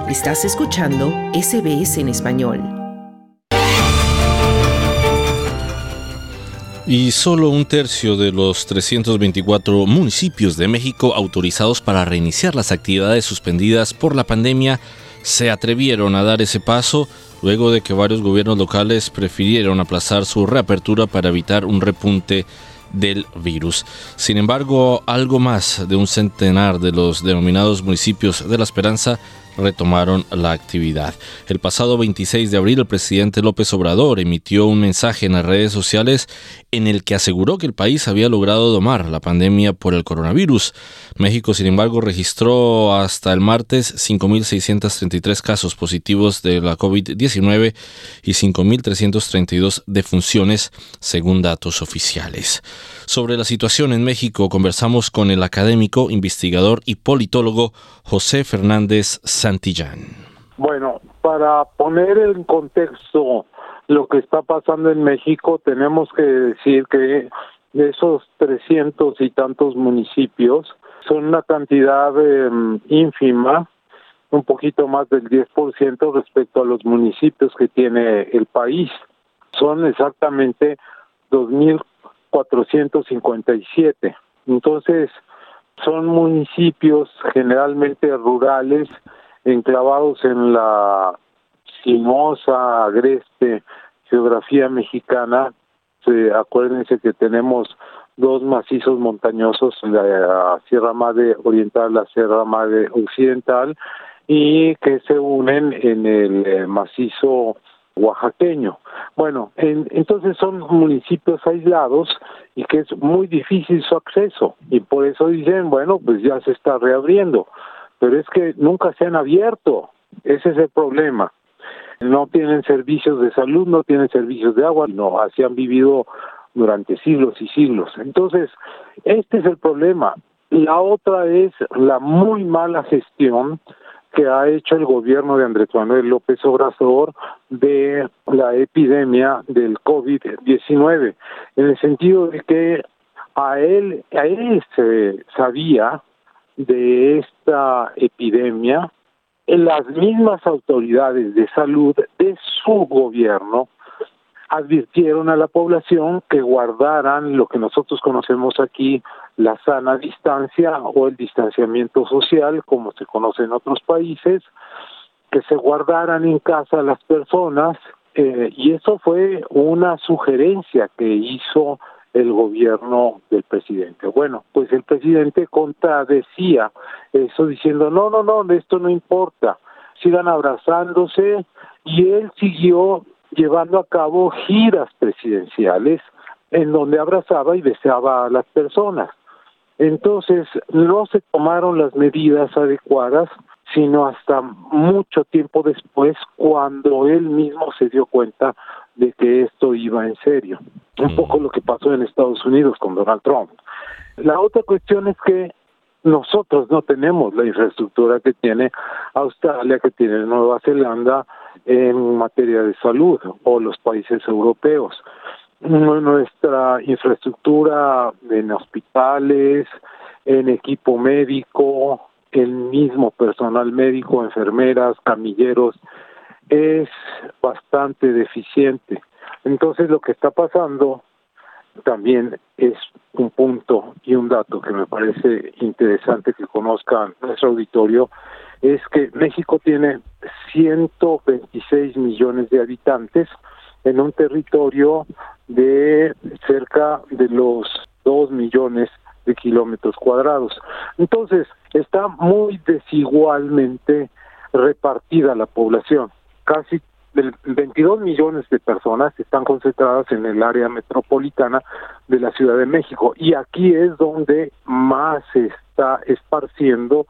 Estás escuchando SBS en español. Y solo un tercio de los 324 municipios de México autorizados para reiniciar las actividades suspendidas por la pandemia se atrevieron a dar ese paso luego de que varios gobiernos locales prefirieron aplazar su reapertura para evitar un repunte del virus. Sin embargo, algo más de un centenar de los denominados municipios de La Esperanza retomaron la actividad. El pasado 26 de abril, el presidente López Obrador emitió un mensaje en las redes sociales en el que aseguró que el país había logrado domar la pandemia por el coronavirus. México, sin embargo, registró hasta el martes 5.633 casos positivos de la COVID-19 y 5.332 defunciones, según datos oficiales. Sobre la situación en México, conversamos con el académico, investigador y politólogo José Fernández Santillán. Bueno, para poner en contexto lo que está pasando en México, tenemos que decir que de esos 300 y tantos municipios, son una cantidad ínfima, un poquito más del 10% respecto a los municipios que tiene el país. Son exactamente 2.457. Entonces, son municipios generalmente rurales, enclavados en la sinuosa, agreste geografía mexicana. Acuérdense que tenemos dos macizos montañosos, la Sierra Madre Oriental, la Sierra Madre Occidental, y que se unen en el macizo oaxaqueño. Bueno, entonces son municipios aislados y que es muy difícil su acceso, y por eso dicen, bueno, pues ya se está reabriendo, pero es que nunca se han abierto. Ese es el problema. No tienen servicios de salud, no tienen servicios de agua, no, así han vivido durante siglos y siglos. Entonces, este es el problema. La otra es la muy mala gestión que ha hecho el gobierno de Andrés Manuel López Obrador de la epidemia del COVID-19, en el sentido de que a él se sabía de esta epidemia. Las mismas autoridades de salud de su gobierno advirtieron a la población que guardaran lo que nosotros conocemos aquí, la sana distancia o el distanciamiento social, como se conoce en otros países, que se guardaran en casa las personas, y eso fue una sugerencia que hizo el gobierno del presidente. Bueno, pues el presidente contradecía eso diciendo, no, esto no importa, sigan abrazándose, y él siguió llevando a cabo giras presidenciales en donde abrazaba y besaba a las personas. Entonces, no se tomaron las medidas adecuadas, sino hasta mucho tiempo después, cuando él mismo se dio cuenta de que esto iba en serio. Un poco lo que pasó en Estados Unidos con Donald Trump. La otra cuestión es que nosotros no tenemos la infraestructura que tiene Australia, que tiene Nueva Zelanda en materia de salud, o los países europeos. Nuestra infraestructura en hospitales, en equipo médico, el mismo personal médico, enfermeras, camilleros, es bastante deficiente. Entonces, lo que está pasando también es un punto y un dato que me parece interesante que conozcan nuestro auditorio, es que México tiene 126 millones de habitantes en un territorio de cerca de los 2 millones de kilómetros cuadrados. Entonces, está muy desigualmente repartida la población. Casi 22 millones de personas están concentradas en el área metropolitana de la Ciudad de México, y aquí es donde más se está esparciendo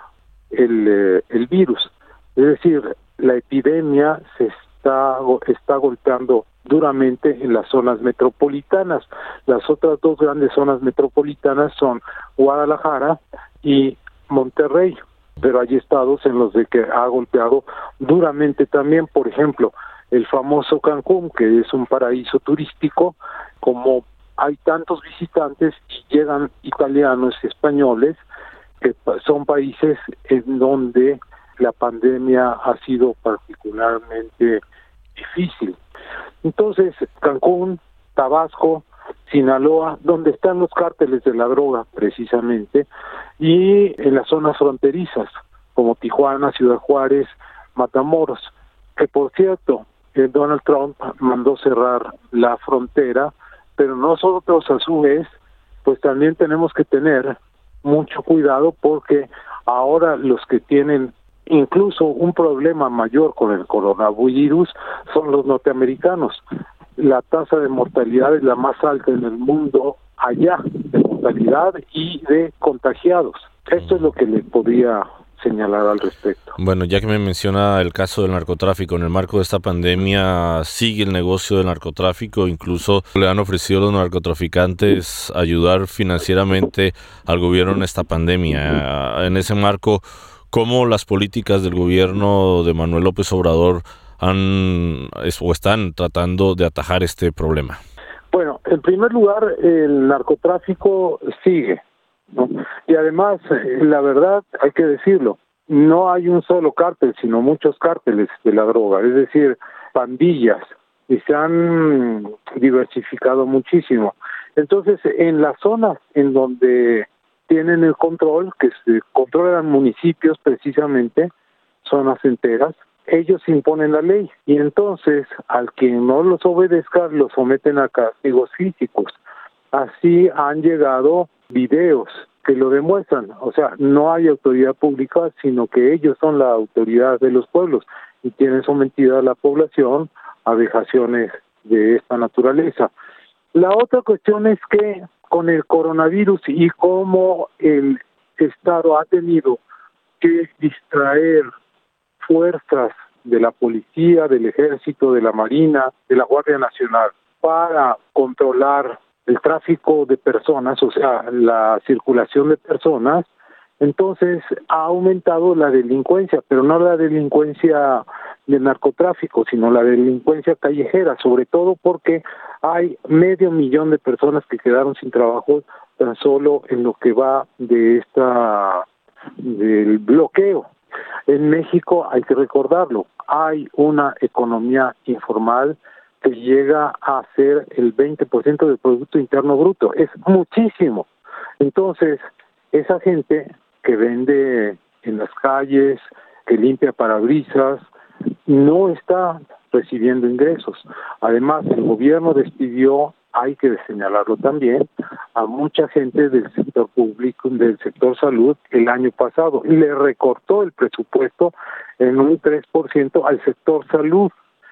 el virus. Es decir, la epidemia se está golpeando duramente en las zonas metropolitanas. Las otras dos grandes zonas metropolitanas son Guadalajara y Monterrey, pero hay estados en los de que ha golpeado duramente también. Por ejemplo, el famoso Cancún, que es un paraíso turístico, como hay tantos visitantes y llegan italianos y españoles, que son países en donde la pandemia ha sido particularmente difícil. Entonces, Cancún, Tabasco, Sinaloa, donde están los cárteles de la droga precisamente, y en las zonas fronterizas, como Tijuana, Ciudad Juárez, Matamoros, que por cierto, Donald Trump mandó cerrar la frontera, pero nosotros a su vez, pues también tenemos que tener mucho cuidado porque ahora los que tienen incluso un problema mayor con el coronavirus son los norteamericanos. La tasa de mortalidad es la más alta en el mundo allá, de mortalidad y de contagiados. Esto es lo que le podría señalar al respecto. Bueno, ya que me menciona el caso del narcotráfico, en el marco de esta pandemia sigue el negocio del narcotráfico, incluso le han ofrecido a los narcotraficantes ayudar financieramente al gobierno en esta pandemia. En ese marco, ¿cómo las políticas del gobierno de Manuel López Obrador están tratando de atajar este problema? Bueno, en primer lugar, el narcotráfico sigue, ¿no? Y además, la verdad, hay que decirlo, no hay un solo cártel, sino muchos cárteles de la droga, es decir, pandillas, y se han diversificado muchísimo. Entonces, en las zonas en donde tienen el control, que se controlan municipios precisamente, zonas enteras, ellos imponen la ley y entonces al que no los obedezca los someten a castigos físicos. Así han llegado videos que lo demuestran, o sea, no hay autoridad pública, sino que ellos son la autoridad de los pueblos y tienen sometida a la población a vejaciones de esta naturaleza. La otra cuestión es que con el coronavirus y cómo el Estado ha tenido que distraer fuerzas de la policía, del ejército, de la marina, de la Guardia Nacional, para controlar el tráfico de personas, o sea, la circulación de personas, entonces ha aumentado la delincuencia, pero no la delincuencia del narcotráfico, sino la delincuencia callejera, sobre todo porque hay 500,000 de personas que quedaron sin trabajo tan solo en lo que va de del bloqueo. En México, hay que recordarlo, hay una economía informal que llega a ser el 20% del Producto Interno Bruto. Es muchísimo. Entonces, esa gente que vende en las calles, que limpia parabrisas, no está recibiendo ingresos. Además, el gobierno despidió, hay que señalarlo también, a mucha gente del sector público, del sector salud, el año pasado, y le recortó el presupuesto en un 3% al sector salud,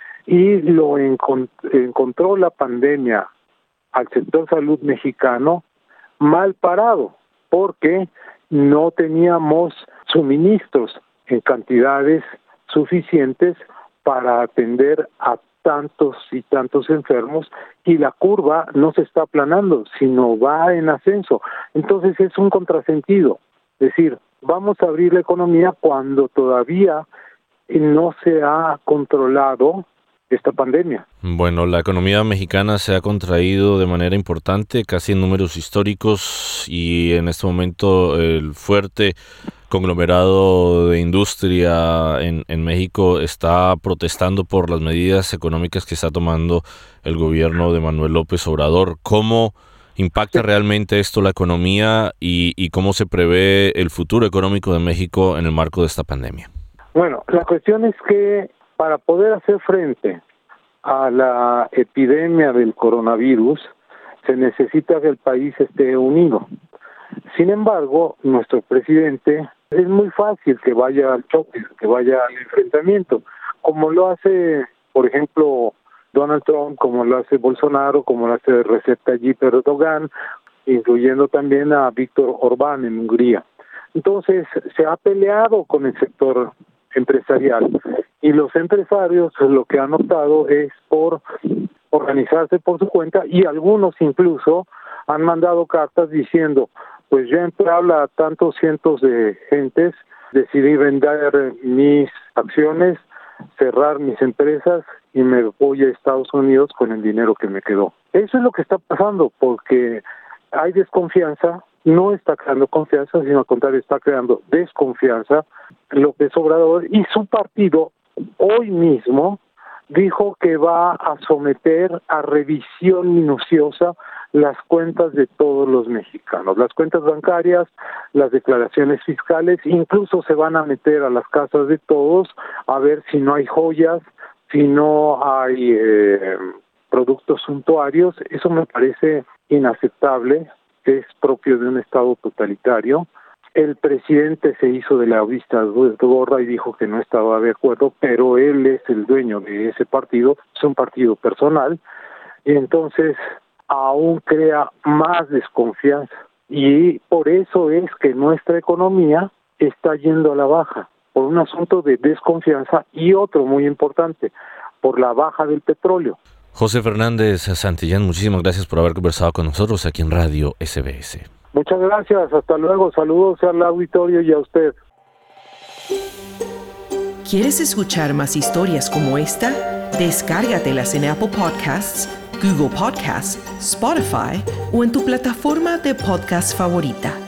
y lo encontró la pandemia al sector salud mexicano mal parado, porque no teníamos suministros en cantidades suficientes para atender a tantos y tantos enfermos, y la curva no se está aplanando, sino va en ascenso. Entonces es un contrasentido, es decir, vamos a abrir la economía cuando todavía no se ha controlado esta pandemia. Bueno, la economía mexicana se ha contraído de manera importante, casi en números históricos, y en este momento el fuerte conglomerado de industria en México está protestando por las medidas económicas que está tomando el gobierno de Manuel López Obrador. ¿Cómo impacta realmente esto la economía y cómo se prevé el futuro económico de México en el marco de esta pandemia? Bueno, la cuestión es que para poder hacer frente a la epidemia del coronavirus se necesita que el país esté unido. Sin embargo, nuestro presidente es muy fácil que vaya al choque, que vaya al enfrentamiento, como lo hace, por ejemplo, Donald Trump, como lo hace Bolsonaro, como lo hace Recep Tayyip Erdogan, incluyendo también a Víctor Orbán en Hungría. Entonces, se ha peleado con el sector empresarial y los empresarios lo que han optado es por organizarse por su cuenta, y algunos incluso han mandado cartas diciendo: pues yo entré a tantos cientos de gentes, decidí vender mis acciones, cerrar mis empresas y me voy a Estados Unidos con el dinero que me quedó. Eso es lo que está pasando, porque hay desconfianza no está creando confianza, sino al contrario, está creando desconfianza. López Obrador y su partido hoy mismo dijo que va a someter a revisión minuciosa las cuentas de todos los mexicanos, las cuentas bancarias, las declaraciones fiscales, incluso se van a meter a las casas de todos a ver si no hay joyas, si no hay productos suntuarios. Eso me parece inaceptable, es propio de un Estado totalitario. El presidente se hizo de la vista gorda y dijo que no estaba de acuerdo, pero él es el dueño de ese partido, es un partido personal, y entonces aún crea más desconfianza. Y por eso es que nuestra economía está yendo a la baja, por un asunto de desconfianza y otro muy importante, por la baja del petróleo. José Fernández Santillán, muchísimas gracias por haber conversado con nosotros aquí en Radio SBS. Muchas gracias, hasta luego, saludos al auditorio y a usted. ¿Quieres escuchar más historias como esta? Descárgatelas en Apple Podcasts, Google Podcasts, Spotify o en tu plataforma de podcast favorita.